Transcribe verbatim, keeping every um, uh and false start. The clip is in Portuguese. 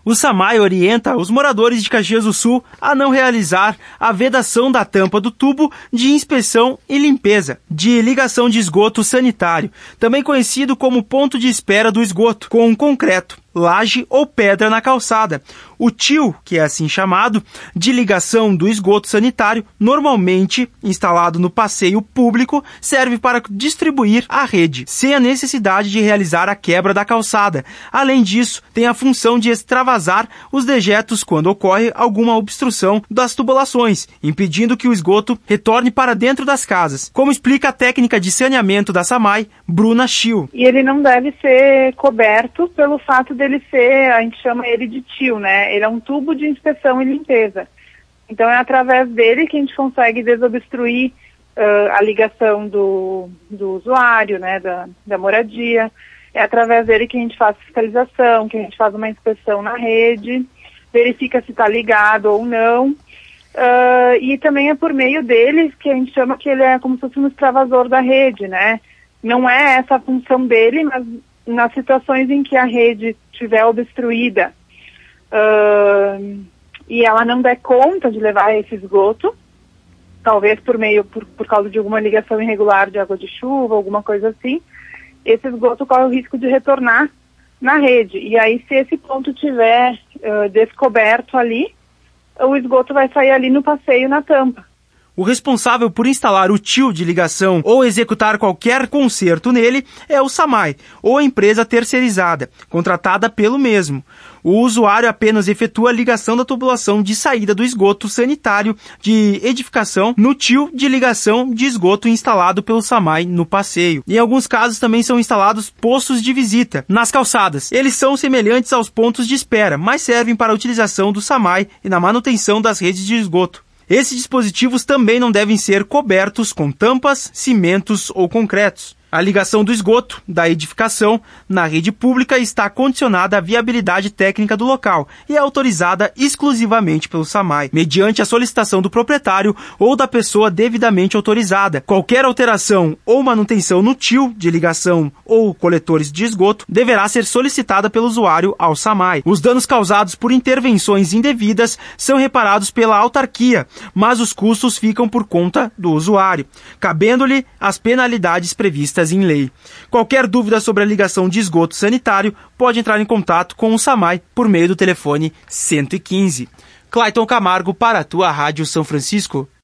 O SAMAI orienta os moradores de Caxias do Sul a não realizar a vedação da tampa do tubo de inspeção e limpeza de ligação de esgoto sanitário, também conhecido como ponto de espera do esgoto, com concreto, laje ou pedra na calçada. O tio, que é assim chamado, de ligação do esgoto sanitário, normalmente instalado no passeio público, serve para distribuir a rede, sem a necessidade de realizar a quebra da calçada. Além disso, tem a função de extravasar os dejetos quando ocorre alguma obstrução das tubulações, impedindo que o esgoto retorne para dentro das casas, como explica a técnica de saneamento da SAMAI, Bruna Schill. E ele não deve ser coberto pelo fato dele ser, a gente chama ele de tio, né? Ele é um tubo de inspeção e limpeza. Então é através dele que a gente consegue desobstruir uh, a ligação do, do usuário, né? Da, da moradia. É através dele que a gente faz fiscalização, que a gente faz uma inspeção na rede, verifica se está ligado ou não. Uh, e também é por meio dele que a gente chama que ele é como se fosse um extravasor da rede, né? Não é essa a função dele, mas nas situações em que a rede estiver obstruída uh, e ela não der conta de levar esse esgoto, talvez por meio, por, por causa de alguma ligação irregular de água de chuva, alguma coisa assim, esse esgoto corre o risco de retornar na rede. E aí, se esse ponto estiver uh, descoberto ali, o esgoto vai sair ali no passeio, na tampa. O responsável por instalar o tio de ligação ou executar qualquer conserto nele é o SAMAI, ou a empresa terceirizada, contratada pelo mesmo. O usuário apenas efetua a ligação da tubulação de saída do esgoto sanitário de edificação no tio de ligação de esgoto instalado pelo SAMAI no passeio. Em alguns casos também são instalados postos de visita nas calçadas. Eles são semelhantes aos pontos de espera, mas servem para a utilização do SAMAI e na manutenção das redes de esgoto. Esses dispositivos também não devem ser cobertos com tampas, cimentos ou concretos. A ligação do esgoto, da edificação, na rede pública está condicionada à viabilidade técnica do local e é autorizada exclusivamente pelo SAMAI, mediante a solicitação do proprietário ou da pessoa devidamente autorizada. Qualquer alteração ou manutenção no tio de ligação ou coletores de esgoto deverá ser solicitada pelo usuário ao SAMAI. Os danos causados por intervenções indevidas são reparados pela autarquia, mas os custos ficam por conta do usuário, cabendo-lhe as penalidades previstas em lei. Qualquer dúvida sobre a ligação de esgoto sanitário pode entrar em contato com o SAMAI por meio do telefone cento e quinze. Clayton Camargo para a tua Rádio São Francisco.